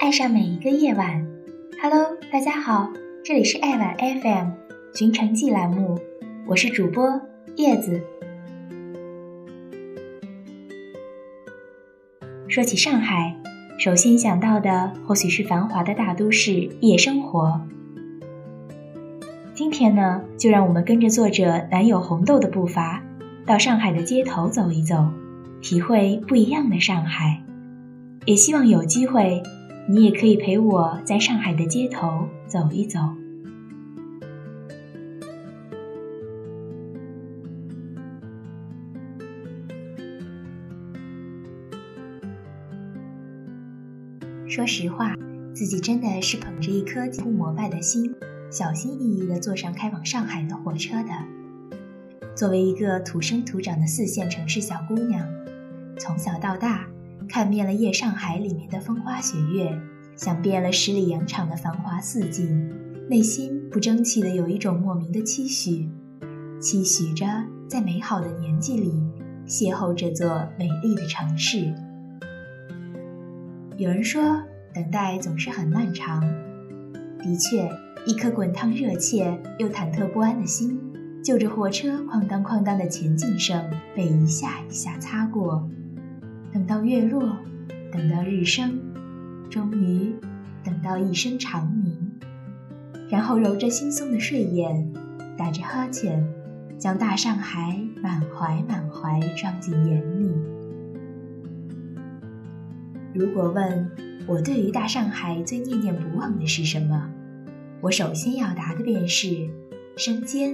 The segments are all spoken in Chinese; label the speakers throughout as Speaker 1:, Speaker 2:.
Speaker 1: 爱上每一个夜晚。Hello， 大家好，这里是爱晚 FM 寻城记栏目，我是主播叶子。说起上海，首先想到的或许是繁华的大都市夜生活。今天呢，就让我们跟着作者南友红豆的步伐，到上海的街头走一走，体会不一样的上海。也希望有机会，你也可以陪我在上海的街头走一走。说实话，自己真的是捧着一颗几乎膜拜的心，小心翼翼地坐上开往上海的火车的。作为一个土生土长的4线城市小姑娘，从小到大看遍了夜上海里面的风花雪月，想遍了十里洋场的繁华四景，内心不争气的有一种莫名的期许，期许着在美好的年纪里邂逅这座美丽的城市。有人说等待总是很漫长，的确，一颗滚烫热切又忐忑不安的心，就着火车哐当哐当的前进声被一下一下擦过。等到月落，等到日升，终于等到一声长鸣，然后揉着惺忪的睡眼，打着哈欠，将大上海满怀装进眼里。如果问我对于大上海最念念不忘的是什么，我首先要答的便是生煎。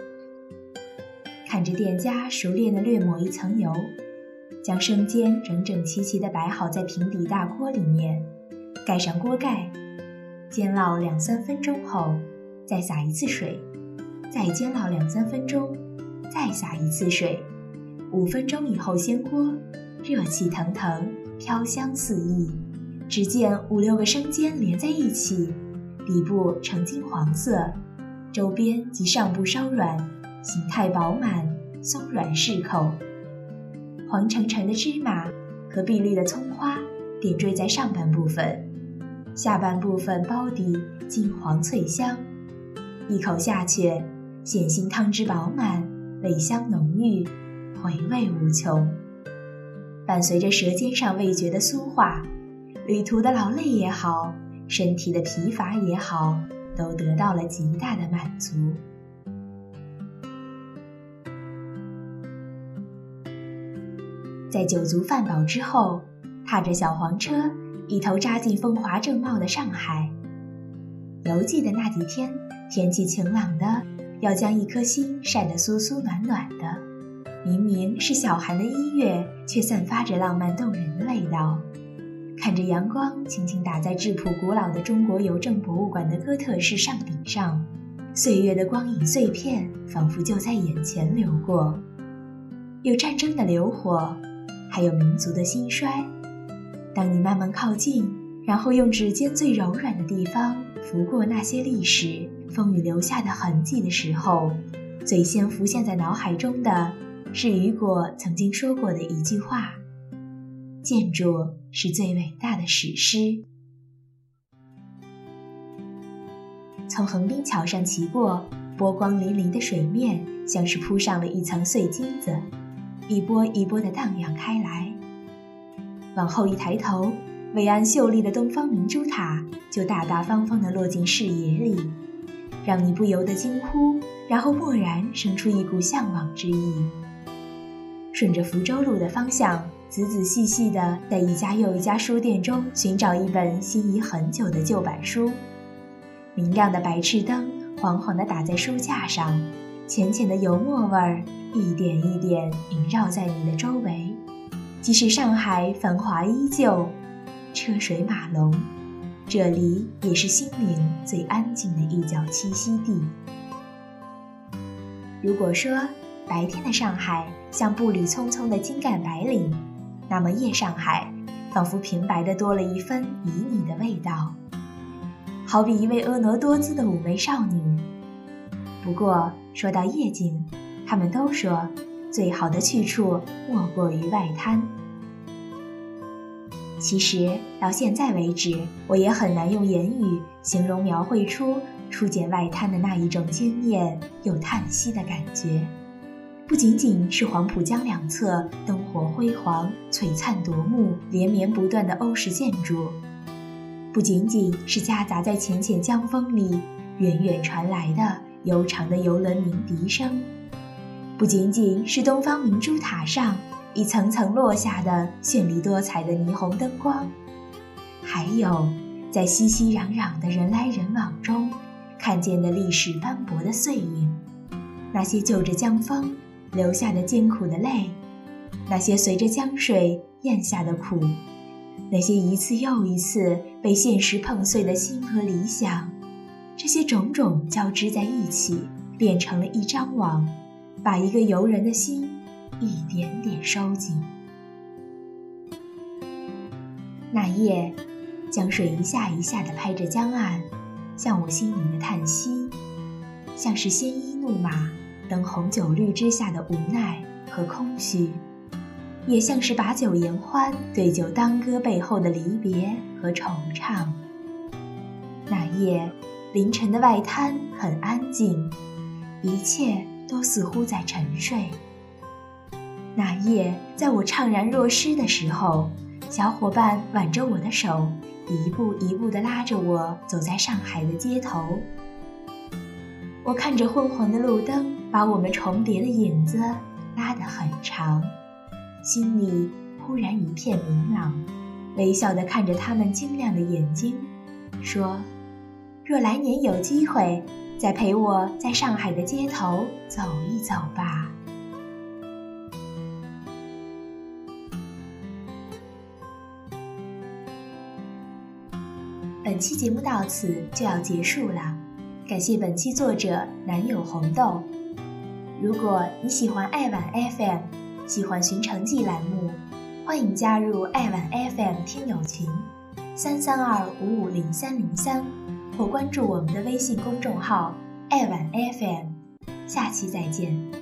Speaker 1: 看着店家熟练地略抹一层油，将生煎整整齐齐地摆好在平底大锅里面，盖上锅盖，煎烙2-3分钟后，再撒一次水，再煎烙2-3分钟，再撒一次水，5分钟以后掀锅，热气腾腾，飘香四溢。只见5-6个生煎连在一起，底部呈金黄色，周边及上部稍软，形态饱满，松软适口。黄澄澄的芝麻和碧绿的葱花点缀在上半部分，下半部分包底金黄脆香，一口下去，显性汤汁饱满，味香浓郁，回味无穷。伴随着舌尖上味觉的酥化，旅途的劳累也好，身体的疲乏也好，都得到了极大的满足。在酒足饭饱之后，踏着小黄车，一头扎进风华正茂的上海。犹记得那几天，天气晴朗的，要将一颗心晒得酥酥暖暖的。明明是小寒的1月，却散发着浪漫动人的味道。看着阳光轻轻打在质朴古老的中国邮政博物馆的哥特式上顶上，岁月的光影碎片仿佛就在眼前流过。有战争的流火，还有民族的兴衰。当你慢慢靠近，然后用指尖最柔软的地方拂过那些历史风雨留下的痕迹的时候，最先浮现在脑海中的是雨果曾经说过的一句话：建筑是最伟大的史诗。从横滨桥上骑过，波光粼粼的水面像是铺上了一层碎金子，一波一波地荡漾开来。往后一抬头，伟岸秀丽的东方明珠塔就大大方方地落进视野里，让你不由得惊呼，然后蓦然生出一股向往之意。顺着福州路的方向，仔仔细细地在一家又一家书店中寻找一本心仪很久的旧版书。明亮的白炽灯黄黄地打在书架上，浅浅的油墨味儿一点一点萦绕在你的周围。即使上海繁华依旧，车水马龙，这里也是心灵最安静的一角栖息地。如果说白天的上海像步履匆匆的金干白领，那么夜上海仿佛平白的多了一分旖旎的味道，好比一位婀娜多姿的妩媚少女。不过说到夜景，他们都说最好的去处莫过于外滩。 其实到现在为止，我也很难用言语形容描绘出初见外滩的那一种惊艳又叹息的感觉。不仅仅是黄浦江两侧灯火辉煌、璀璨夺目、连绵不断的欧式建筑，不仅仅是夹杂在浅浅江风里远远传来的悠长的游轮鸣笛声，不仅仅是东方明珠塔上一层层落下的绚丽多彩的霓虹灯光，还有在熙熙攘攘的人来人往中看见的历史斑驳的碎影，那些就着江风留下的艰苦的泪，那些随着江水咽下的苦，那些一次又一次被现实碰碎的心和理想，这些种种交织在一起，变成了一张网，把一个游人的心一点点收紧。那夜，江水一下一下地拍着江岸，像我心灵的叹息，像是鲜衣怒马、灯红酒绿之下的无奈和空虚，也像是把酒言欢、对酒当歌背后的离别和惆怅。那夜，凌晨的外滩很安静，一切都似乎在沉睡。那夜，在我怅然若失的时候，小伙伴挽着我的手，一步一步地拉着我走在上海的街头。我看着昏黄的路灯把我们重叠的影子拉得很长，心里忽然一片明朗，微笑地看着他们晶亮的眼睛，说：若来年有机会，再陪我在上海的街头走一走吧。本期节目到此就要结束了，感谢本期作者南有红豆。如果你喜欢爱晚 FM， 喜欢寻城记栏目，欢迎加入爱晚 FM 听友群332550303，或关注我们的微信公众号爱晚 FM。下期再见。